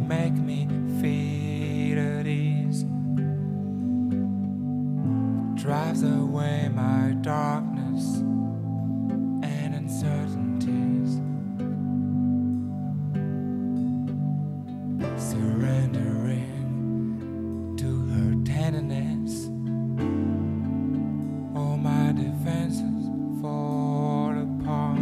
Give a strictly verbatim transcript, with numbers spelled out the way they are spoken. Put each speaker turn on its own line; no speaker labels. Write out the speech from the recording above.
make me feel at ease, drives away my darkness and uncertainties, surrendering to her tenderness.